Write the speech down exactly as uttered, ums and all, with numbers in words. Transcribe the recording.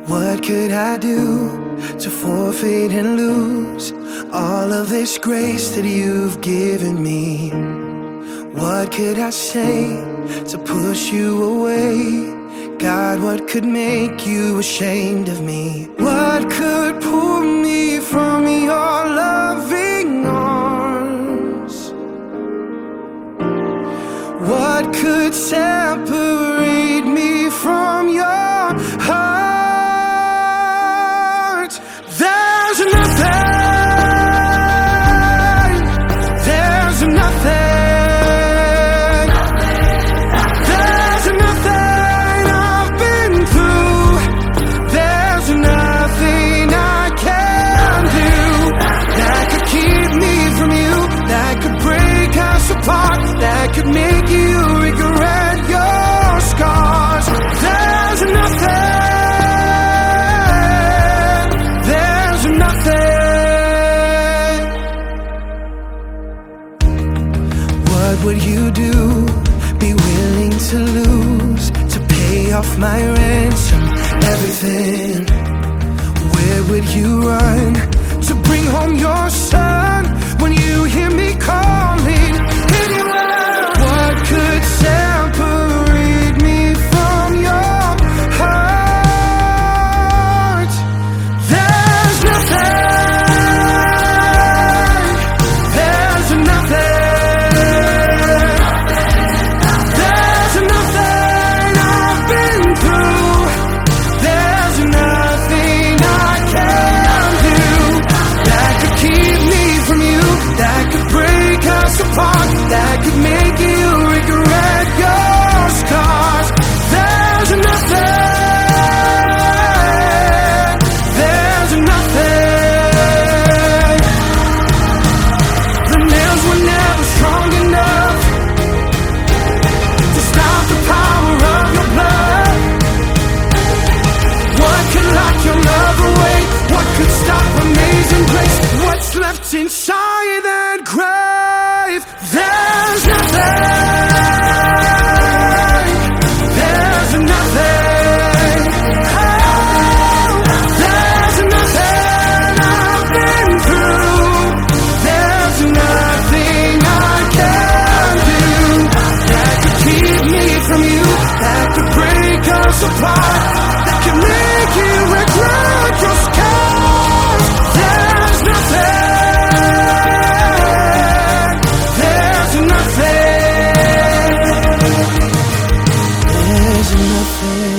What could I do to forfeit and lose all of this grace that you've given me? What could I say to push you away? God, what could make you ashamed of me? What could pull me from your loving arms? What could separate me from your heart? There's nothing, there's nothing, there's nothing I've been through, there's nothing I can do that could keep me from you, that could break us apart, that could make you regret your scars. There's nothing, there's nothing. What would you do, be willing to lose, to pay off my ransom, everything? Where would you run to bring home your son when you hear me calling? Anywhere. What could separate me from your heart? There's nothing, there's nothing, there's nothing I've been through, there's nothing I can do that could keep me from you, that could break us apart, that could make you regret your scars. There's nothing, there's nothing. The nails were never strong enough to stop the power of your blood. What could lock your love away? What could stop amazing grace? What's left inside that grave? There's nothing, there's nothing, oh, there's nothing I've been through, there's nothing I can do that could keep me from you, that could break us apart, that could make you regret your scars. There's nothing, there's nothing, there's nothing.